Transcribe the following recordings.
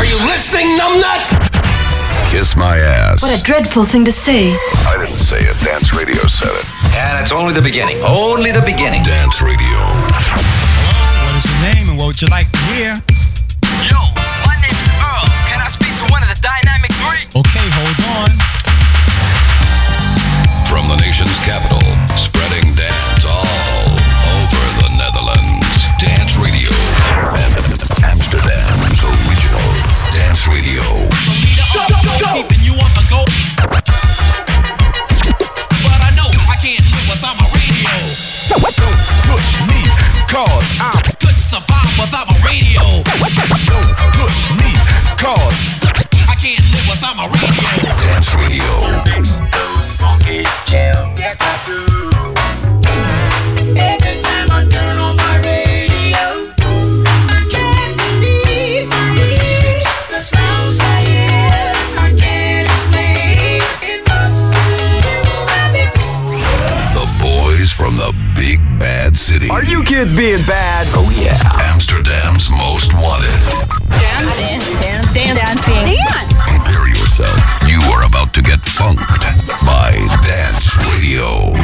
Are you listening, numbnuts? Kiss my ass. What a dreadful thing to say. I didn't say it. Dance Radio said it. And it's only the beginning. Only the beginning. Dance Radio. Hello, what is your name and what would you like to hear? Yo, my name is Earl. Can I speak to one of the Dynamic Three? Okay, hold on. From the nation's capital, spreading dance all over the Netherlands. Dance Radio. Amsterdam's original Dance Radio. Keeping you on the go. But I know I can't live without my radio. Don't push me, cause I couldn't survive without my radio. Don't push me, cause I can't live without my radio. Dance Radio. Those funky jams. Yes, I do. Every time I turn on my radio, I can't believe it's just the sounds I hear. I can't explain. It must be The boys from the big bad city. Are you kids being bad? Oh yeah. Amsterdam's most wanted. Dancing. Prepare yourself. You are about to get funked by Dance Radio.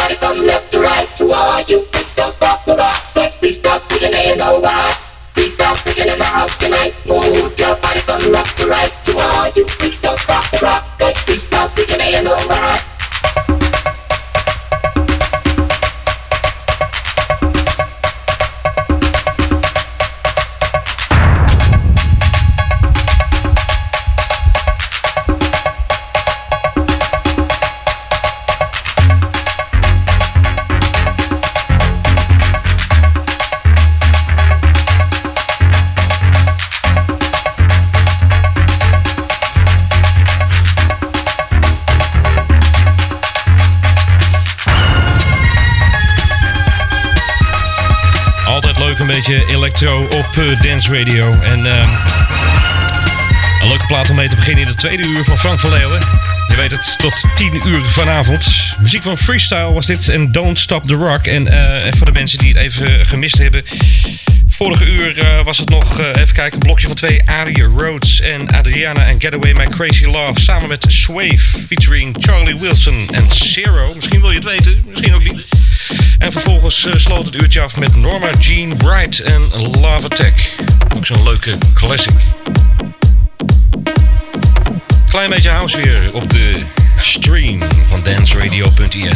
body from left to right. To all you freaks, don't stop the rock. Let's be stop thinking they know why. Please stop thinking in the house tonight. Move your body from left to right. To all you freaks, don't stop the rock. Let's be stop thinking they know why. Een beetje electro op Dance Radio. En een leuke plaat om mee te beginnen in de tweede uur van Frank van Leeuwen. Je weet het, tot 10 uur vanavond. Muziek van Freestyle was dit en Don't Stop the Rock. En voor de mensen die het even gemist hebben. Vorige uur was het nog, even kijken, een blokje van 2. Aria Rhodes en Adriana en Get Away My Crazy Love. Samen met Swave featuring Charlie Wilson en Zero. Misschien wil je het weten, misschien ook niet. En vervolgens sloot het uurtje af met Norma Jean Bright en Love Attack. Ook zo'n leuke classic. Klein beetje house weer op de stream van danceradio.in.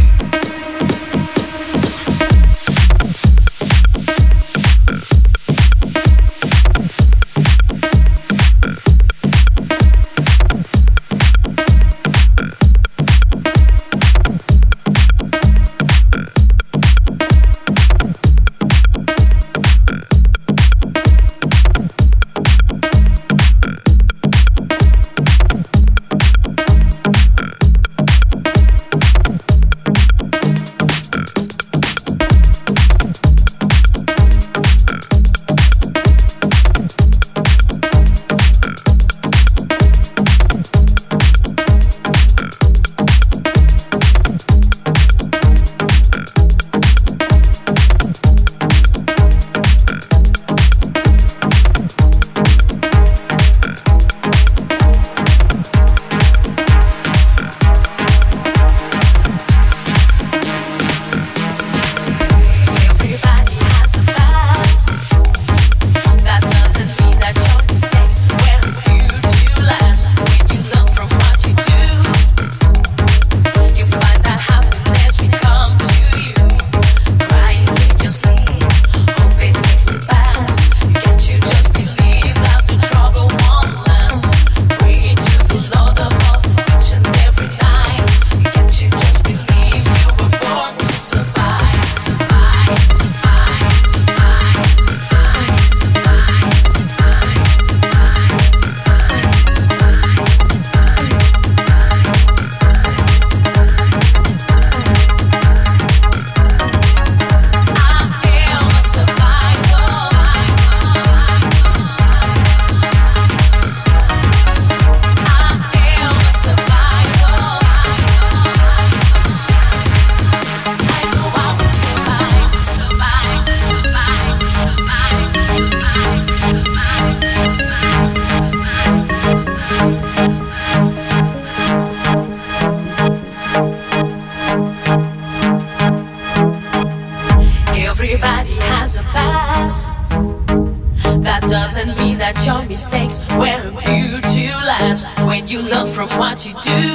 doesn't mean that your mistakes were built to last. When you learn from what you do,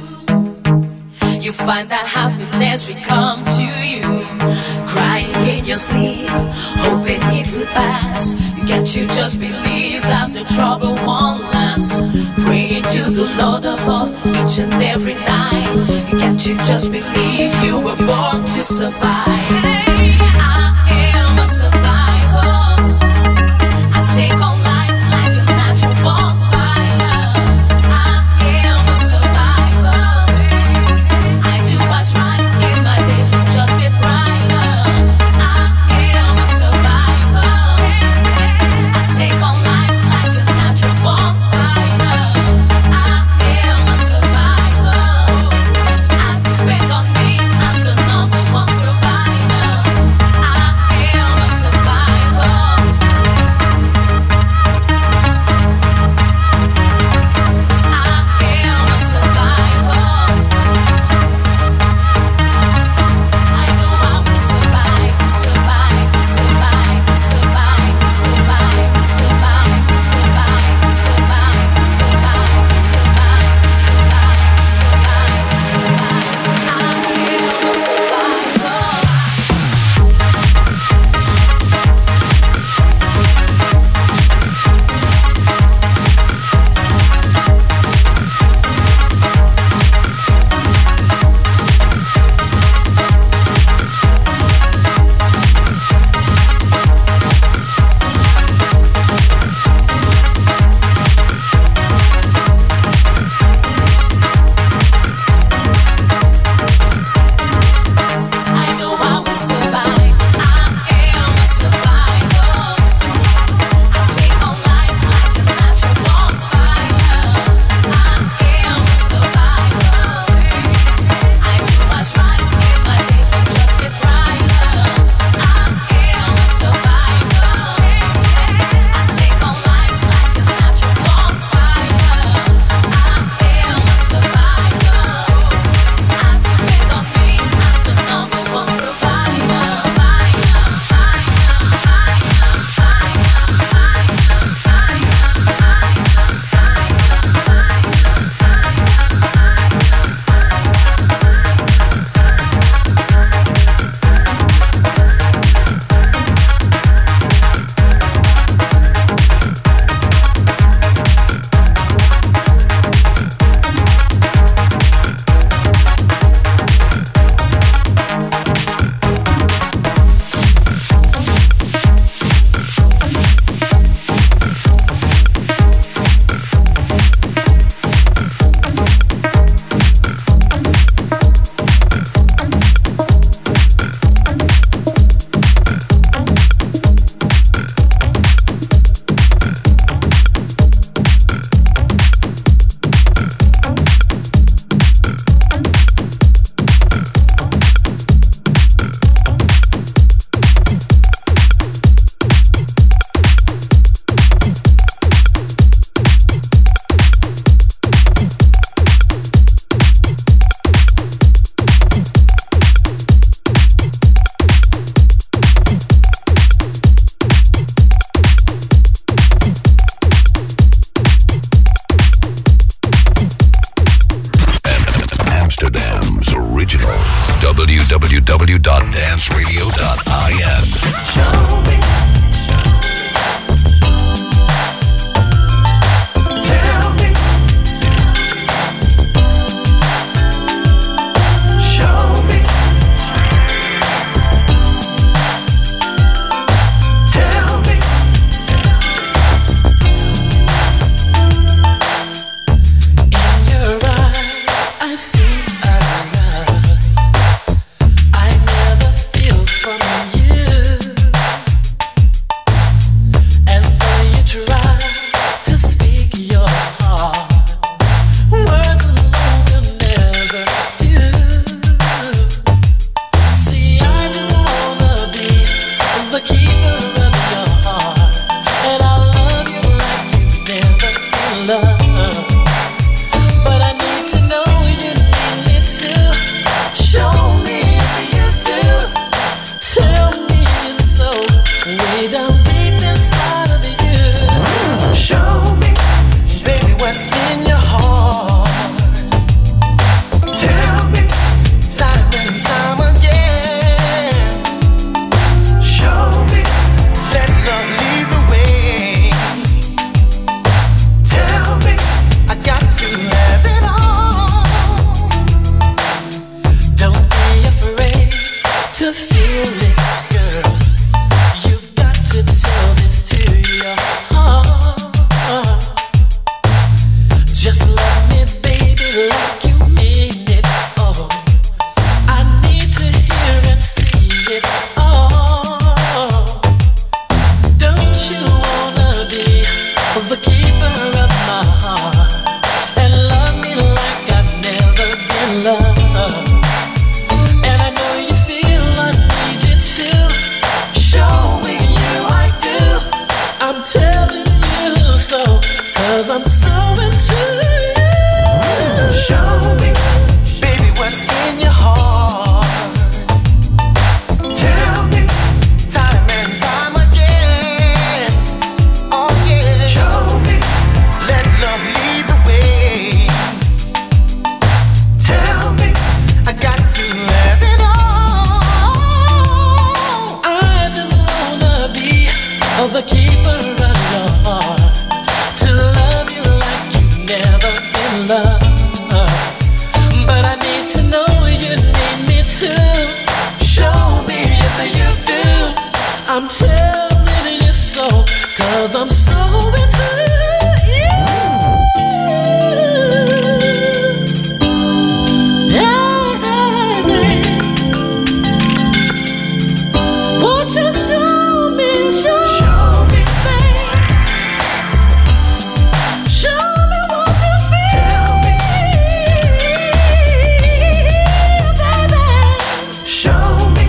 you find that happiness will come to you. Crying in your sleep, hoping it will pass. You get to just believe that the trouble won't last. Praying to the Lord above each and every night. You get to just believe you were born to survive. I am a survivor. I take on life like a natural bonfire. I am a survivor. I do what's right in my days will just get brighter. I am a survivor. I take on life like a natural bonfire. I am a survivor. I depend on me, I'm the number one provider. Amsterdam's original. www.danceradio.in. Show me. Tell me. Show me. Tell me. In your eyes, I see a love I never feel from you. And though you try to speak your heart, words alone will never do. See, I just wanna be the keeper of your heart, and I'll love you like you've never been loved. But I need to know you need me to. Show me if you do. Tell me if so. Way down deep inside of you. Show me, baby, what's in your heart. Tell me, time and time again. Show me, let love lead the way. Tell me, I got to have it all. Don't be afraid to feel it, girl. You've got to tell this to your heart. Just love me, baby, like you mean it. Oh, I need to hear and see it all. Don't you wanna be the keeper of my heart and love me like I've never been loved? And I know you feel I need you to. Showing you I do. I'm telling you so, 'cause I'm so into you. Show me, baby, what's in your heart. Tell me, time and time again. Oh yeah. Show me, let love lead the way. Tell me, I got to have it all. I just wanna be the keeper of your heart, to love you like you've never been loved. But I need to know you need me to. Show me if you do. I'm telling you so, 'cause I'm so into you. Yeah. Won't you show me, babe? Show me what you feel. Tell me, baby. Show me.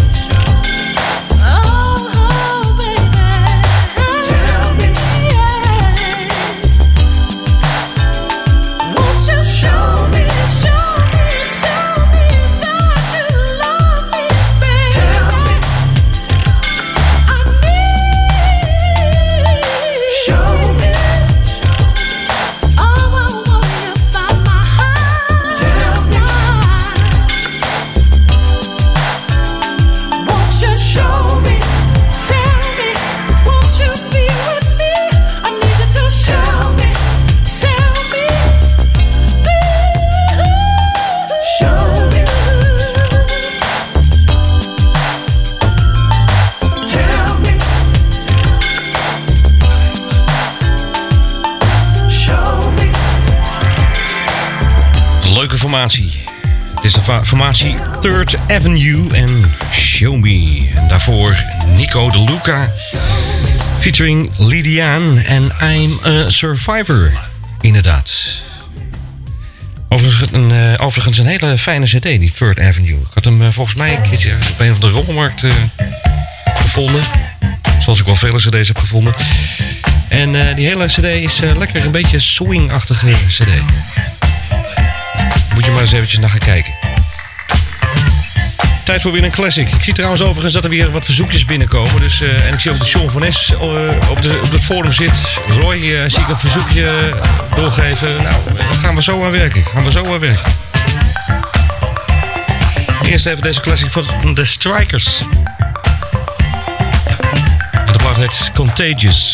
Oh, baby. Tell me. Won't you show me, tell me that you love me, baby? Tell me. I need. Show me. Oh, I want you by my heart. Tell me. Won't you show me? Tell me. Won't you be with me? I need you to show me. Tell me. Show me. Tell me. Show me. Een leuke formatie. Het is de formatie Third Avenue en Show Me. En daarvoor Nico De Luca featuring Lydiaan en I'm a Survivor. Inderdaad. Overigens een hele fijne cd, die Third Avenue. Ik had hem volgens mij een keertje op een van de rommelmarkt gevonden. Zoals ik wel vele cd's heb gevonden. En die hele cd is lekker een beetje swing-achtige cd. Moet je maar eens eventjes naar gaan kijken. Tijd voor weer een classic. Ik zie trouwens overigens dat er weer wat verzoekjes binnenkomen. Dus, en ik zie ook dat Sean van Es op het forum zit. Roy, zie ik een verzoekje doorgeven. Nou, daar gaan we zo aan werken. Eerst even deze classic van The Strikers. En de plaat heet Contagious.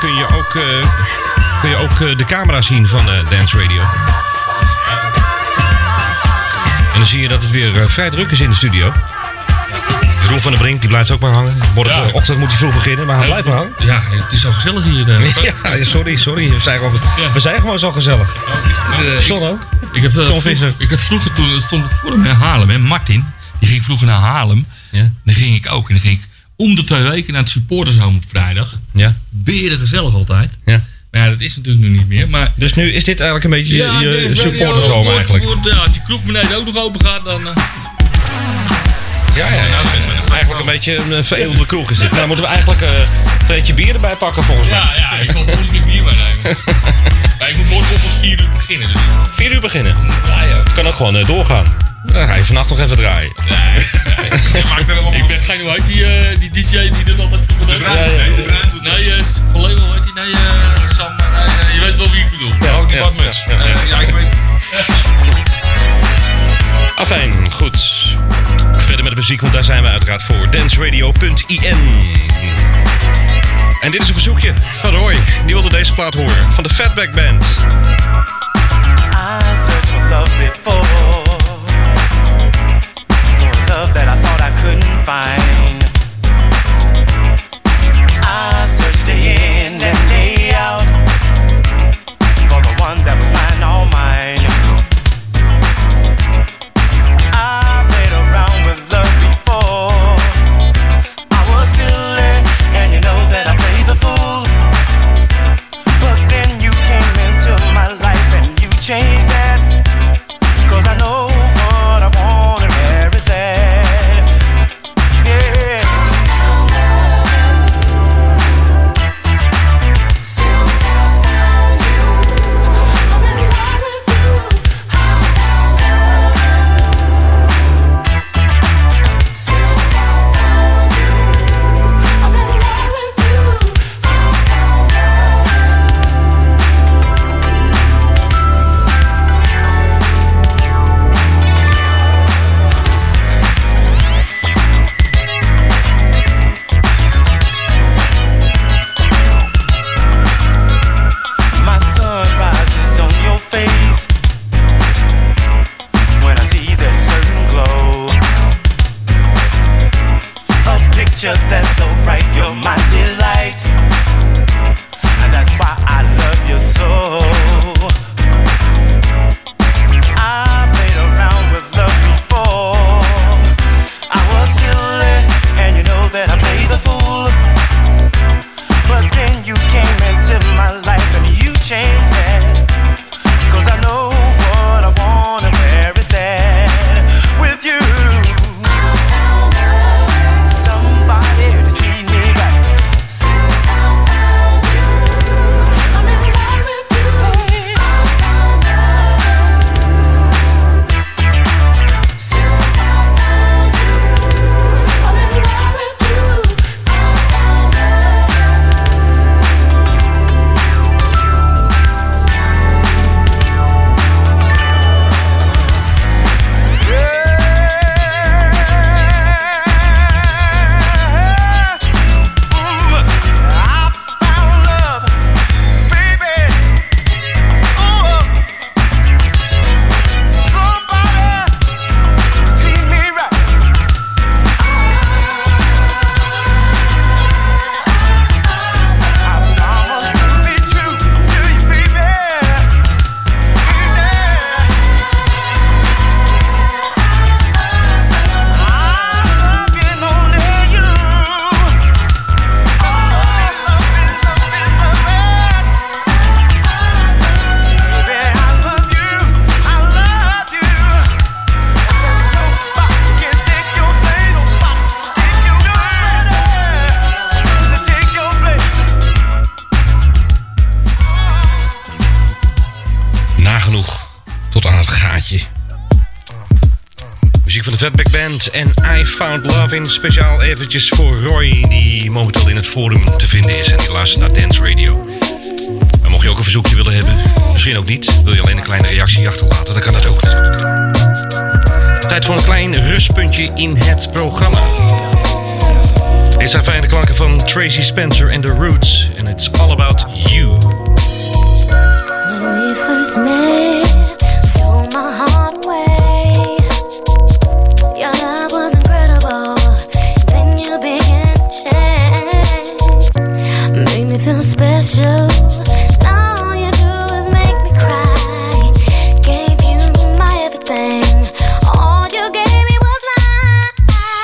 kun je ook de camera zien van Dance Radio. En dan zie je dat het weer vrij druk is in de studio. Roel van der Brink, die blijft ook maar hangen. Morgenochtend moet hij vroeg beginnen, maar hij blijft maar hangen. Ja, het is zo gezellig hier. Ja, sorry. We zijn gewoon zo gezellig. John ook. Ik had vroeger toen, stond ik voor hem in Haarlem, hè, Martin. Die ging vroeger naar Haarlem. Ja. Dan ging ik ook. En dan ging ik om de 2 weken naar het supportershome op vrijdag. Ja. Beren gezellig altijd. Ja. Maar ja, dat is natuurlijk nu niet meer. Maar dus nu is dit eigenlijk een beetje je supportershome eigenlijk? Als je kroeg beneden ook nog open gaat, dan... Ja. Eigenlijk een beetje een veredelde kroeg is dit. Nou, dan moeten we eigenlijk een treetje bier erbij pakken volgens mij. Ja, ik zal volgende keer bier meenemen. Ja, ik moet morgen tot 4 uur beginnen. Dus. 4 uur beginnen? Ja. Kan ook gewoon doorgaan. Dan ga je vannacht nog even draaien. Nee. Ik ben geen, hoe heet die DJ die dat altijd vroeger deed? Nee, alleen wel, weet je, nee, Sam, je weet wel wie ik bedoel. Ja, ook die badmuts. Ja, ik weet. Afijn, goed. Verder met de muziek, want daar zijn we uiteraard voor. danceradio.in. En dit is een verzoekje van Roy. Die wilde deze plaat horen. Van de Fatback Band. I searched for love before. For love that I thought I couldn't find. I searched day in and day out. For the one that was mine, all mine. I played around with love before. I was silly, and you know that I played the fool. But then you came into my life and you changed that. 'Cause I know what I want and where it's at. Yeah. Since I found you, I'm in love with you. I found love. Since I found you, I'm in love with you. I found my sun rises on your face when I see that certain glow. A picture that's so bright, you're my delight, and that's why I love you so. I played around with love before. I was silly, and you know that I played the fool. But then you came into my life and you changed that. 'Cause I know what I want and where it's at. With you, somebody to treat me right. Since I found you, I'm in love with you. I found love. Since I found you, I'm in love with you. I found love. Nagenoeg tot aan het gaatje. Muziek van de Fatback Band en I Found Love in. Speciaal eventjes voor Roy, die momenteel in het forum te vinden is. En die luistert naar Dance Radio. Maar mocht je ook een verzoekje willen hebben, misschien ook niet. Wil je alleen een kleine reactie achterlaten, dan kan dat ook natuurlijk. Tijd voor een klein rustpuntje in het programma. Dit zijn fijne klanken van Tracy Spencer en The Roots. En It's All About You. When we first met, stole my heart away. Your love was incredible. Then you began to change. Made me feel special. Now all you do is make me cry. Gave you my everything. All you gave me was lies.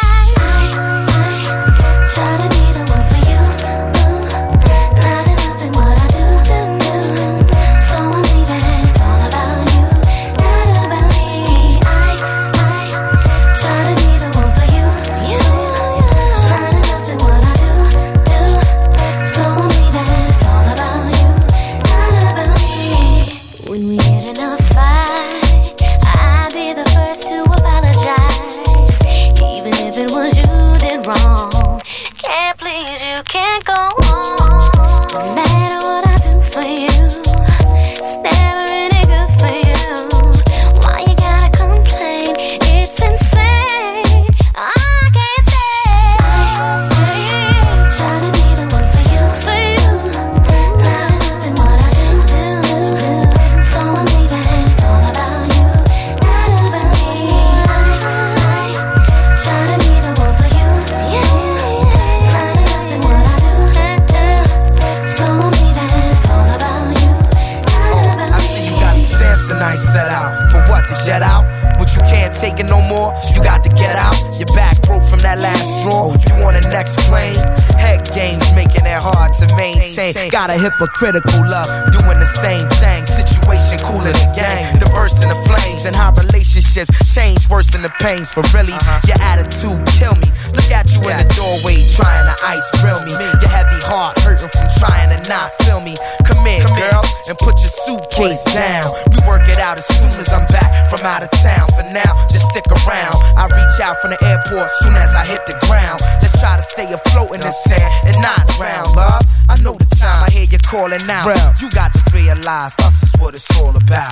I try to be the one for you. Not enough in what I do. So I'm leaving. It's all about you, not about me. I try to be the one for you. Not enough in what I do. So I'm leaving. It's all about you, not about me. When we get in a fight, I'll be the first to apologize. Even if it was you did wrong. Can't please you, can't go on. No matter what I do for you, it's never any good for you. Why you gotta complain? It's insane. I can't stay. I try to be the one for you. Not enough in what I do. So I'm leaving. It's all about you, not about me. I try to be the one for you. Not enough in what I do. So I'm leaving. It's all about you, not about I see you got the Samsonite set out. For what, to jet out? But you can't take it no more, you got to get out. Your back broke from that last straw. You on the next plane? Head games making it hard to maintain. Got a hypocritical love, doing the same thing. Situation cooler the gang, the burst in the flames. And how relationships change worse than the pains. For really, your attitude kill me. Look at you in the doorway trying to ice grill me. Your heavy heart hurting from trying to not feel me. Come in, girl, and put your suitcase down. We work it out as soon as I'm back from out of town. For now, just stick around. I reach out from the airport soon as I hit the ground. Let's try to stay afloat in the sand and not drown, love. I know the time I hear you calling out. You got to realize us is what it's all about.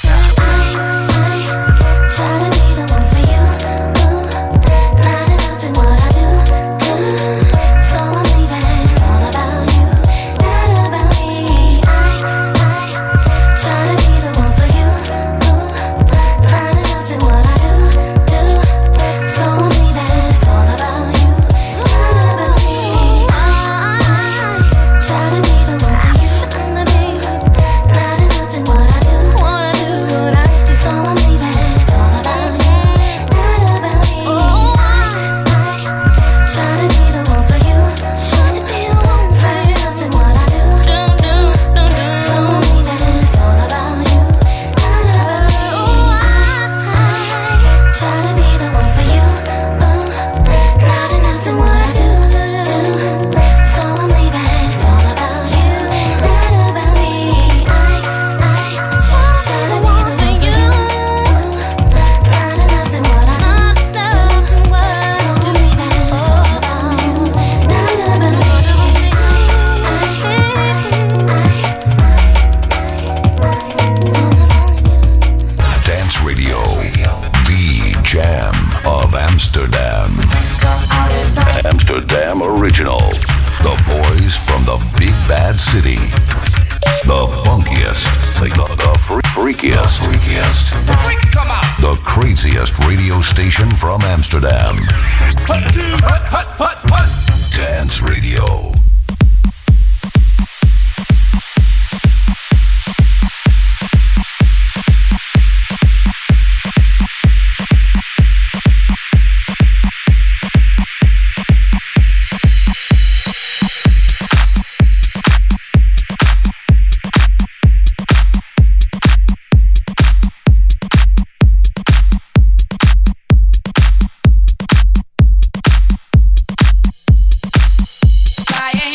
I try to be the one for you. Not enough in what I do. So I'm leaving. It's all about you, not about me. I try to be the one for you. Not enough in what I do. So I'm leaving. It's all about you, not about me. I try to be the one for you. Not enough in what I do. So I'm leaving. It's all about you, not about me. I try to be the one for you. Try to be the one for you. Nothing what I do. So I'm leaving. It's all about you, not about me. I try to be the one for you. Not enough in what I do. So I'm leaving. It's all about you, not about me. I try to be the one for you. Not enough in what I do. So I'm leaving. It's all about you, not about me. Dance Radio, the jam of Amsterdam. Amsterdam Original. The boys from the big bad city. The funkiest, the freakiest, the craziest radio station from Amsterdam. Dance Radio. Flying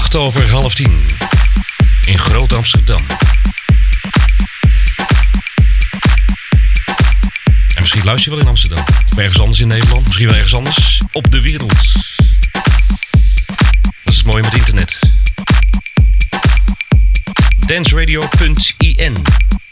10:08 in Groot Amsterdam. En misschien luister je wel in Amsterdam. Of ergens anders in Nederland. Misschien wel ergens anders op de wereld. Dat is het mooie met internet. danceradio.in.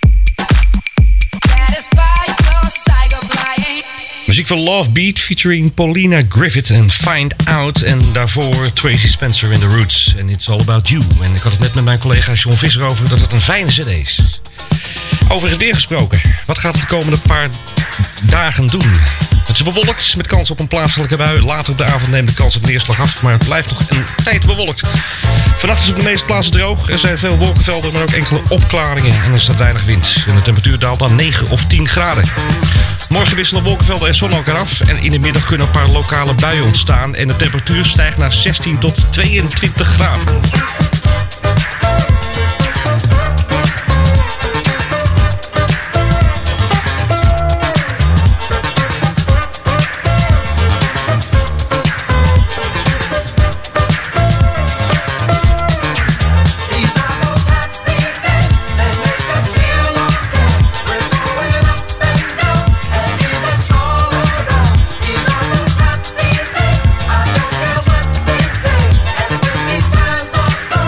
Muziek van Love Beat featuring Paulina Griffith en Find Out. En daarvoor Tracy Spencer in The Roots. En It's All About You. En ik had het net met mijn collega John Visser over dat het een fijne cd is. Over het weer gesproken. Wat gaat het de komende paar dagen doen? Het is bewolkt met kans op een plaatselijke bui. Later op de avond neemt de kans op neerslag af. Maar het blijft nog een tijd bewolkt. Vannacht is het op de meeste plaatsen droog. Er zijn veel wolkenvelden, maar ook enkele opklaringen. En er staat weinig wind. En de temperatuur daalt dan 9 of 10 graden. Morgen wisselen wolkenvelden en zon elkaar af. En in de middag kunnen een paar lokale buien ontstaan. En de temperatuur stijgt naar 16 tot 22 graden. These friends of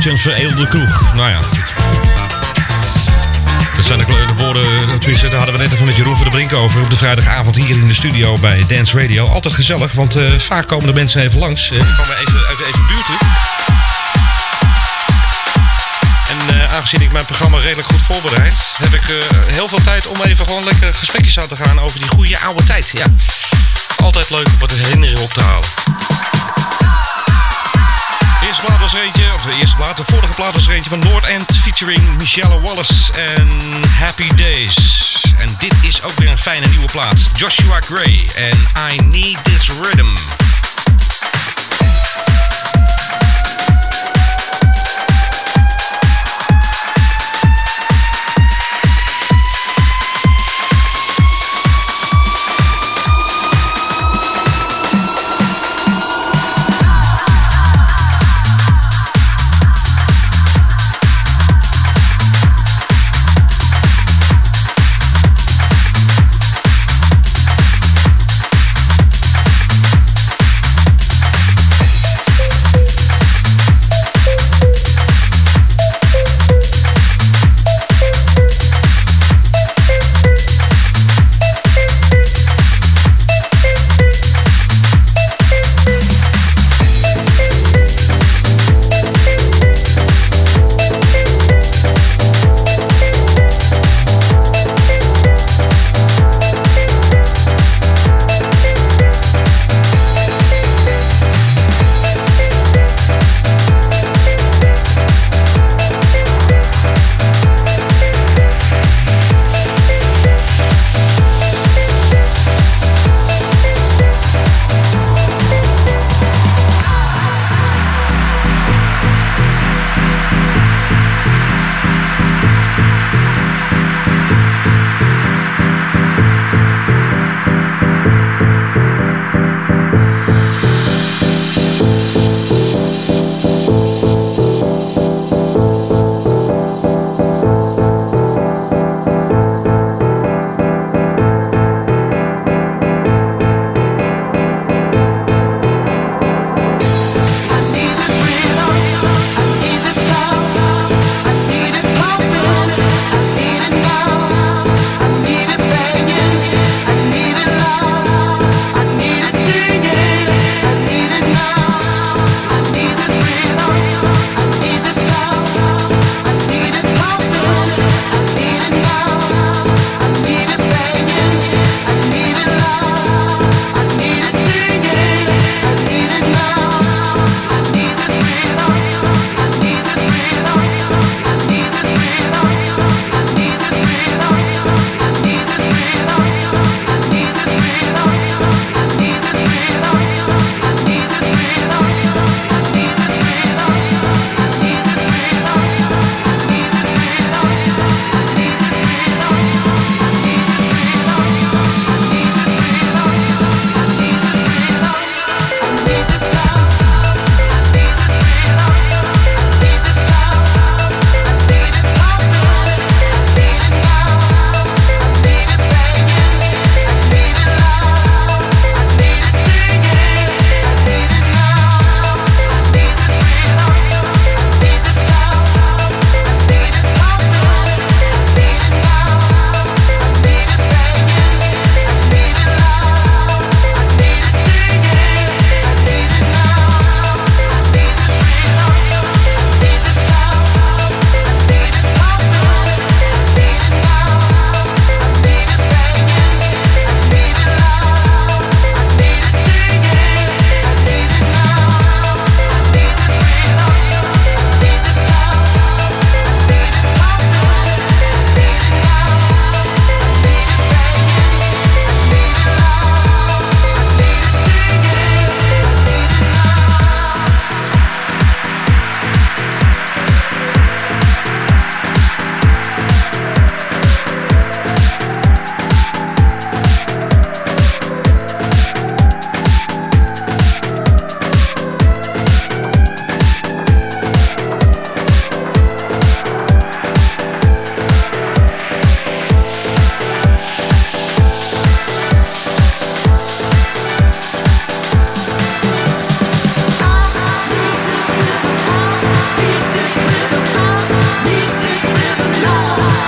beetje een veredelde kroeg. Nou ja, dat zijn de woorden, tenminste, daar hadden we net even met Jeroen van der Brink over op de vrijdagavond hier in de studio bij Dance Radio. Altijd gezellig, want vaak komen de mensen even langs. Die komen even buurten. En aangezien ik mijn programma redelijk goed voorbereid, heb ik heel veel tijd om even gewoon lekker gesprekjes aan te gaan over die goede oude tijd. Ja, altijd leuk om wat herinneringen op te halen. De eerste plaat was er eentje, of de vorige plaat was er eentje van North End featuring Michelle Wallace en Happy Days. En dit is ook weer een fijne nieuwe plaat. Joshua Gray en I Need This Rhythm.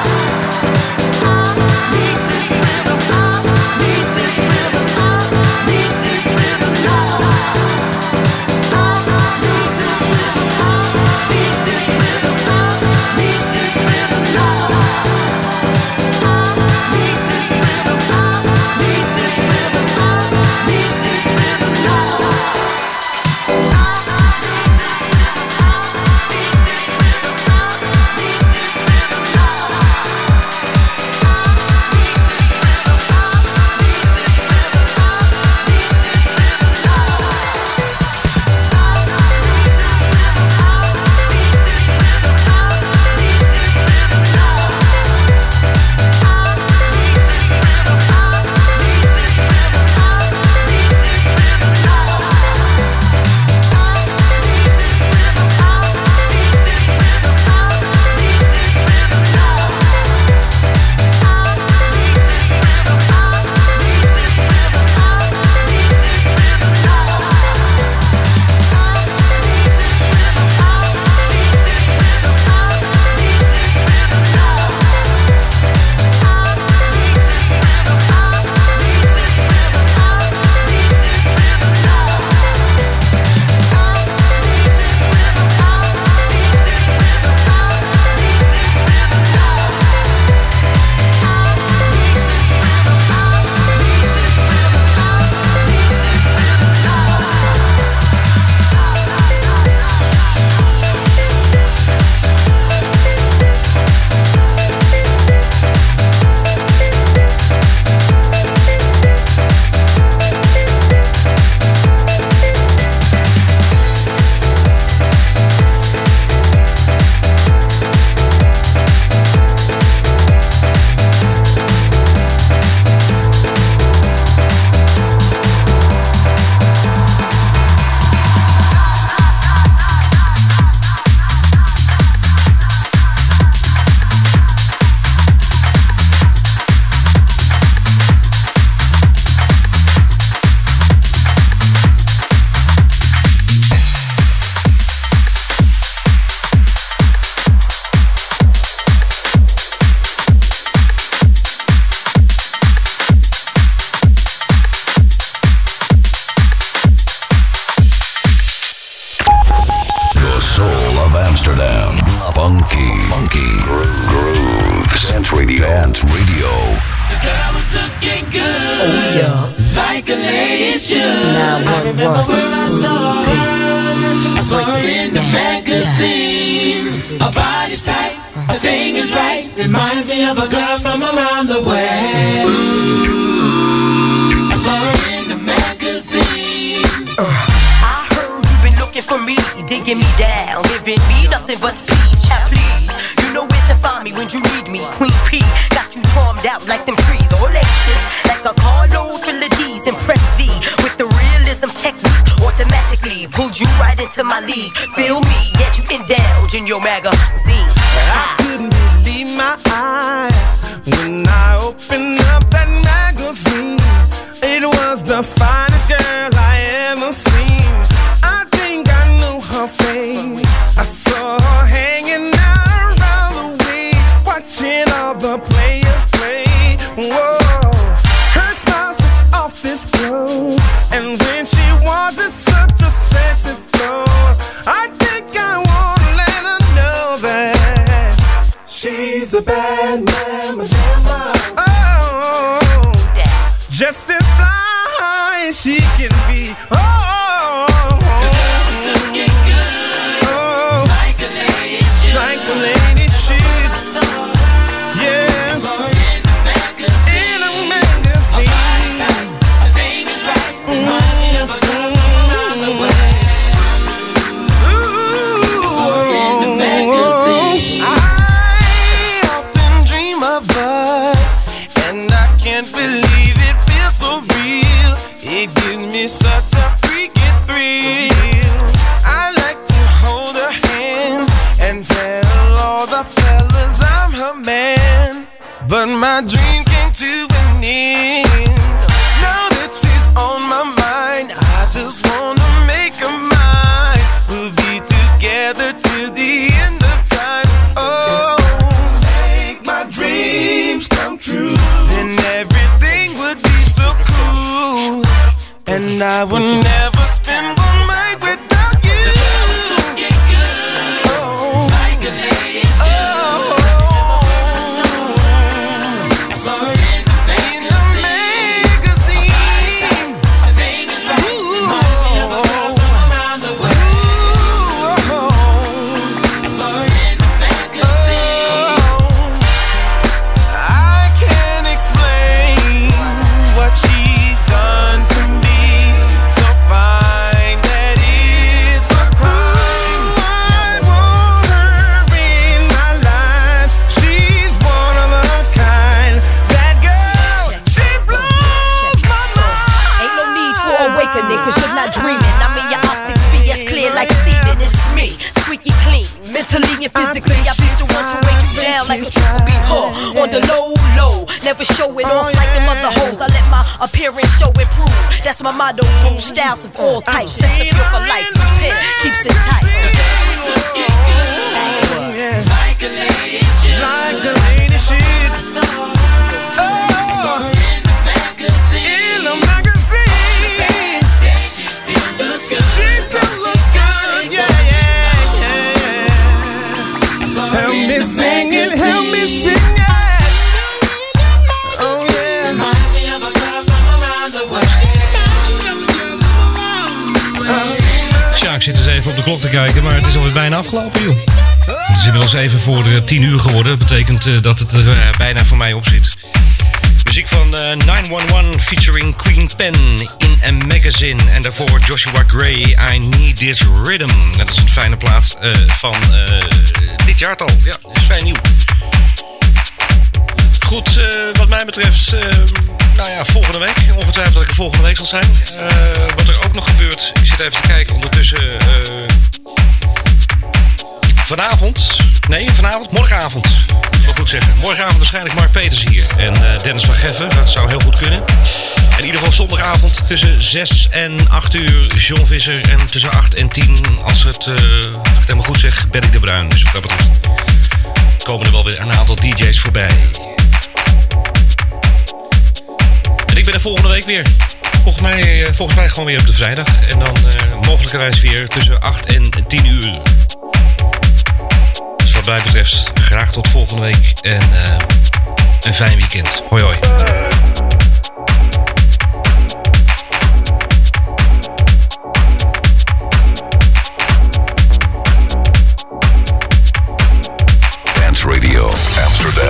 Dance Radio. The girl was looking good. Oh yeah. Like a lady should. I remember when I saw her. I saw her in the magazine. Her body's tight, her thing is right. Reminds me of a girl from around the way. I saw her in the magazine. I heard you've been looking for me, digging me down, giving me nothing but peace. Yeah, please, you know where to find me when you need me. Queen P got you charmed out like them trees, all laces, like a carload full of D's. Impress thee with the realism technique, automatically pulled you right into my league. Feel me as you indulge in your magazine. I couldn't believe my eyes when I opened up that magazine. It was the finest girl I ever seen. I think I knew her face. I saw her hanging out around the way, watching all the players play. Whoa, her smile sets off this glow, and when she walks, it's such a sexy flow. I think I wanna let her know that she's a bad mama jamma. Oh, just as fly as she can be. Oh, the girl was looking good. Oh, like a lady should. Like a lady should. Yeah. I saw her in the magazine. In a magazine. Her body's tight, her thing is right. Reminds me of a girl from around the way. Ooh. I saw her in the magazine. I often dream of us, and I can't believe it feels so real. It gives me such a freaking thrill. I like to hold her hand and tell all the fellas I'm her man. But my dream came to an end. Now that she's on my mind, I just wanna make her mine. We'll be together till the end of time. Oh, make my dream I would never spend one night without you. Oh, like a lady should. I saw it in the magazine. I think it's right. Reminds me of a girl from around the way. I saw it in the magazine. I can't explain what she's done to me to find that it's a crime. I want her in my life. She's one of a kind. That girl, she blows my mind. Ain't no need for awakening, cause you're not dreaming. I mean, your optics be as clear like semen. It's me, squeaky clean, mentally and physically. I be the ones who break you down like a triple beat. On the low, never show it off like them other hoes. I let my appearance show and prove. That's my motto, boo. Styles of all types, sex appeal for life. Pen keeps it tight. Like a lady should. Like a lady should. Oh, in the magazine. In the magazine. She still looks good. She still looks good. Yeah, yeah, yeah. Help me sing it. Help me sing it. Oh, yeah. Reminds me of a girl from around the way. Tja, ik zit eens even op de klok te kijken, maar het is alweer bijna afgelopen, joh. Het is inmiddels even voor de 10 uur geworden. Dat betekent dat het er bijna voor mij op zit. Muziek van 911 featuring Queen Pen in a Magazine. En daarvoor Joshua Gray, I Need This Rhythm. Dat is een fijne plaat van dit jaartal. Ja, dat is vrij nieuw. Goed, wat mij betreft, nou ja, volgende week. Ongetwijfeld dat ik er volgende week zal zijn. Wat er ook nog gebeurt, ik zit even te kijken ondertussen. Morgenavond. Ik wil goed zeggen. Morgenavond waarschijnlijk Mark Peters hier. En Dennis van Geffen, dat zou heel goed kunnen. In ieder geval zondagavond tussen 6 en 8 uur John Visser. En tussen 8 en 10, als ik het helemaal goed zeg, Benny de Bruin. Dus wat dat betreft komen er wel weer een aantal DJ's voorbij. En ik ben er volgende week weer. Volgens mij gewoon weer op de vrijdag. En dan mogelijkerwijs weer tussen 8 en 10 uur. Dus wat mij betreft graag tot volgende week. En een fijn weekend. Hoi hoi.